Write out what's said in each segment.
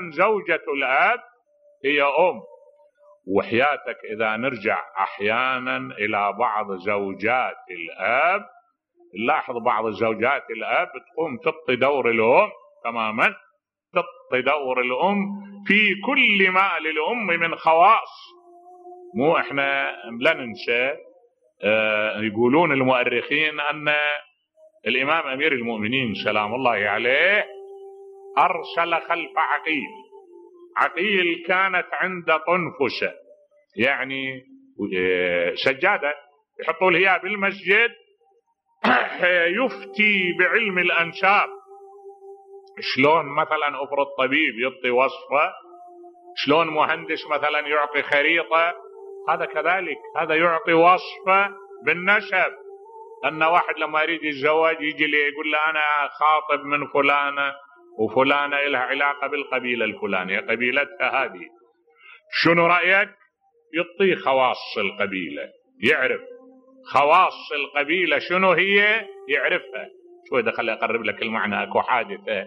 زوجة الأب هي أم. وحياتك إذا نرجع أحيانا إلى بعض زوجات الأب، نلاحظ بعض زوجات الأب تقوم تقضي دور الأم تماما، تقضي دور الأم في كل ما للأم من خواص. مو احنا لا ننسى، يقولون المؤرخين أن الإمام أمير المؤمنين سلام الله عليه أرسل خلف عقيل. عقيل كانت عند طنفسة، يعني سجادة يحطوا لها بالمسجد يفتي بعلم الأنساب. شلون مثلا أفرض طبيب يعطي وصفة، شلون مهندس مثلا يعطي خريطة، هذا كذلك، هذا يعطي وصفة بالنسب. أن واحد لما يريد يتزوج يجي لي يقول له أنا خاطب من فلانة، وفلانة لها علاقة بالقبيلة الفلانية، قبيلتها هذه، شنو رأيك؟ يعطيه خواص القبيلة، يعرف خواص القبيلة شنو هي، يعرفها. شوي ده خلي أقرب لك المعنى، أكو حادثة.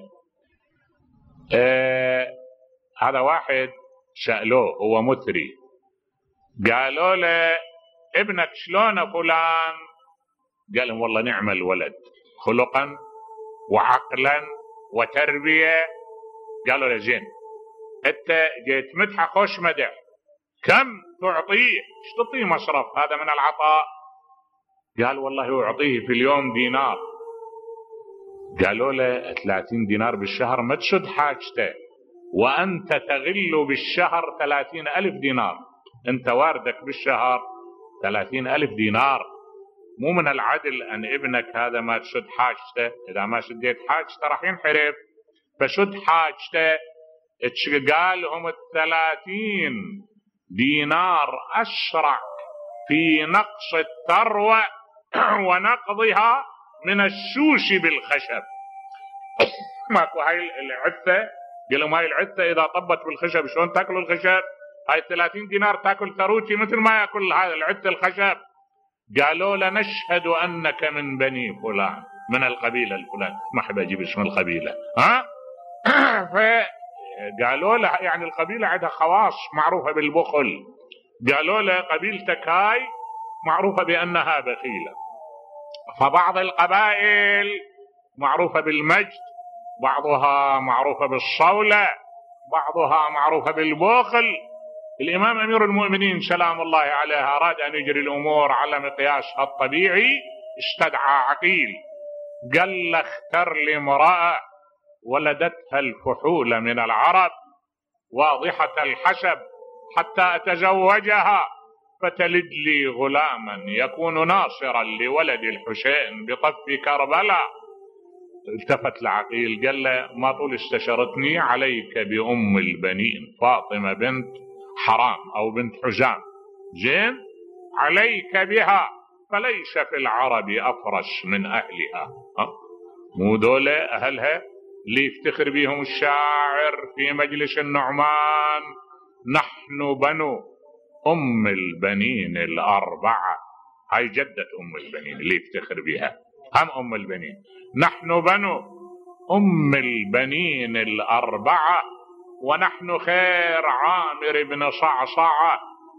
هذا واحد سألوه، هو مثري، قالوا له ابنك شلون فلان؟ قال لهم والله نعم الولد، خلقا وعقلا وتربية. قالوا له زين، انت جيت مدحه خوش مدح، كم تعطيه؟ ايش تعطيه مصرف هذا من العطاء؟ قال والله أعطيه في اليوم دينار. قالوا له 30 دينار بالشهر ما تسد حاجته، وأنت تغل بالشهر 30,000 دينار، أنت واردك بالشهر 30,000 دينار. مو من العدل أن ابنك هذا ما تسد حاجته، إذا ما سديت حاجته راح ينحرف، فسد حاجته. قال لهم 30 دينار أسرع في نقص الثروة ونقضها من السوس بالخشب. ماكو هاي العتة، قال لهم هاي العتة إذا طبت بالخشب شلون تاكل الخشب؟ هاي 30 دينار تاكل ثروتي مثل ما ياكل هذا العتة الخشب. قالوا له نشهد أنك من بني فلان، من القبيلة الفلان، ما أحب أجيب اسم القبيلة، ها؟ فقالوا له يعني القبيلة عندها خواص معروفة بالبخل. قالوا له قبيلتك هاي معروفة بأنها بخيلة. فبعض القبائل معروفة بالمجد، بعضها معروفة بالصولة، بعضها معروفة بالبخل. الإمام أمير المؤمنين سلام الله عليه أراد أن يجري الأمور على مقياسها الطبيعي، استدعى عقيل، قال له اختر لي امرأة ولدتها الفحول من العرب واضحة الحسب حتى أتزوجها فتلد لي غلاما يكون ناصرا لولد الحسين بطف كربلاء. التفت لعقيل قال له ما طول استشرتني، عليك بأم البنين فاطمة بنت حرام أو بنت حزام، زين عليك بها، فليس في العرب أفرس من أهلها. مو دولة أهلها اللي يفتخر بهم الشاعر في مجلس النعمان، نحن بنو أم البنين الأربعة. هاي جدة أم البنين اللي يفتخر بها، هم أم البنين، نحن بنو أم البنين الأربعة، ونحن خير عامر بن صعصعة،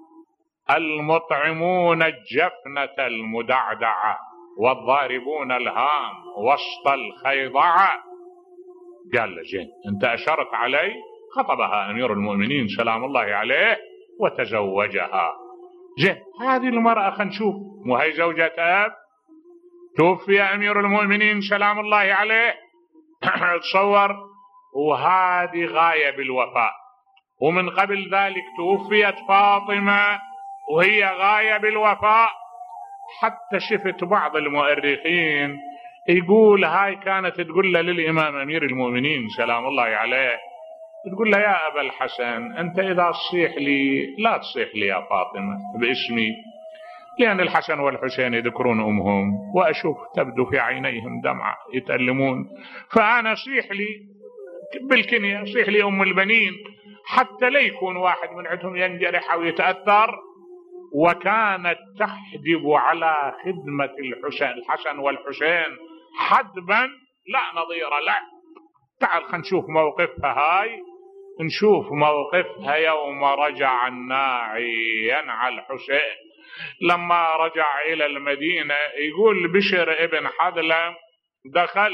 المطعمون الجفنة المدعدعة، والضاربون الهام وسط الخيضعة. قال له زين انت أشرت علي، خطبها أمير المؤمنين سلام الله عليه وتزوجها. زين هذه المرأة خلينا نشوف، مو هي زوجة أب؟ توفي أمير المؤمنين سلام الله عليه تصور، وهذه غاية بالوفاء. ومن قبل ذلك توفيت فاطمة وهي غاية بالوفاء. حتى شفت بعض المؤرخين يقول هاي كانت تقول له للإمام أمير المؤمنين سلام الله عليه، تقول له يا أبا الحسن أنت إذا تصيح لي لا تصيح لي يا فاطمة باسمي، لأن الحسن والحسين يذكرون أمهم وأشوف تبدو في عينيهم دمعة يتألمون، فأنا صيح لي بالكنية، صيح لي أم البنين، حتى لا يكون واحد من عندهم ينجرح أو يتأثر. وكانت تحجب على خدمة الحسن والحسين حدبا لا نظير له. تعال خلينا نشوف موقفها هاي نشوف موقفها يوم رجع الناعي ينعى الحسين. لما رجع إلى المدينة يقول بشر ابن حذلم دخل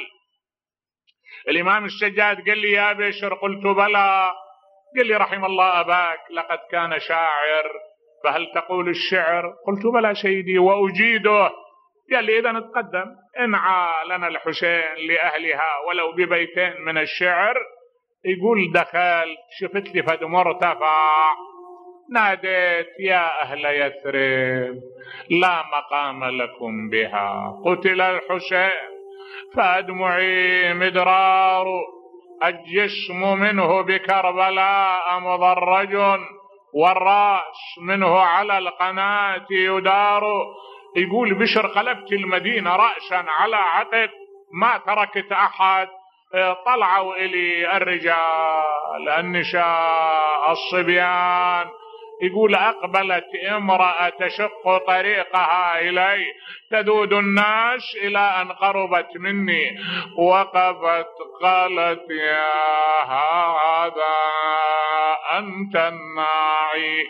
الإمام السجاد قال لي يا بشر، قلت بلى. قال لي رحم الله أباك، لقد كان شاعر، فهل تقول الشعر؟ قلت بلى سيدي وأجيده. قال لي إذا نتقدم، انعى لنا الحسين لأهلها ولو ببيتين من الشعر. يقول دخلت شفت لي فد مرتفع، ناديت يا أهل يثرب لا مقام لكم بها، قتل الحسين فأدمعي مدرار، الجسم منه بكربلاء مضرج، والرأس منه على القناة يدار. يقول بشر قلبت المدينة رأسا على عقب، ما تركت أحد. طلعوا إلي الرجال النساء الصبيان. يقول أقبلت امرأة تشق طريقها إلي تذود الناس إلى أن قربت مني، وقفت قالت يا هذا أنت الناعي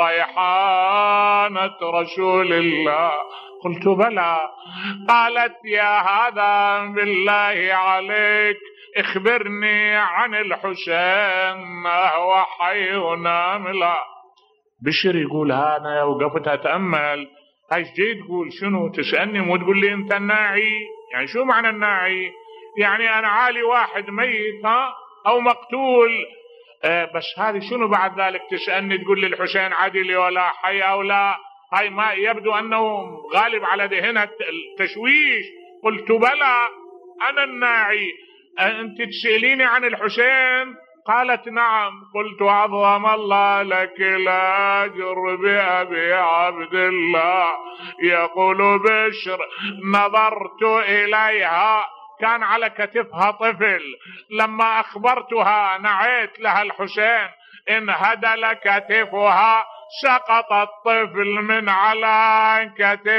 ريحانة رسول الله؟ قلت بلى. قالت يا هذا بالله عليك اخبرني عن الحسين هو حي نام لا؟ بشر يقول أنا وقفت أتأمل ايش جاي تقول؟ شنو تسألني مو تقول لي انت الناعي؟ يعني شو معنى الناعي؟ يعني انا عالي واحد ميت او مقتول. بس هذه شنو بعد ذلك تسألني تقول لي الحسين عدل ولا حي او لا؟ هاي ما يبدو انه غالب على ذهنها التشويش. قلت بلى انا الناعي، انت تسأليني عن الحسين؟ قالت نعم. قلت عظم الله لك الأجر بأبي عبد الله. يقول بشر نظرت إليها كان على كتفها طفل، لما أخبرتها نعيت لها الحسين انهدل كتفها، سقط الطفل من على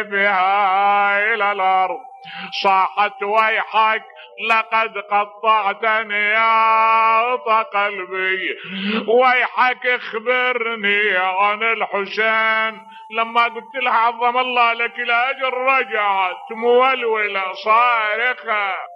كتفها إلى الأرض. صاحت ويحك لقد قطعتني يا قلبي، ويحك اخبرني عن الحسين. لما قلت لها عظم الله لك الأجر رجعت مولولة صارخة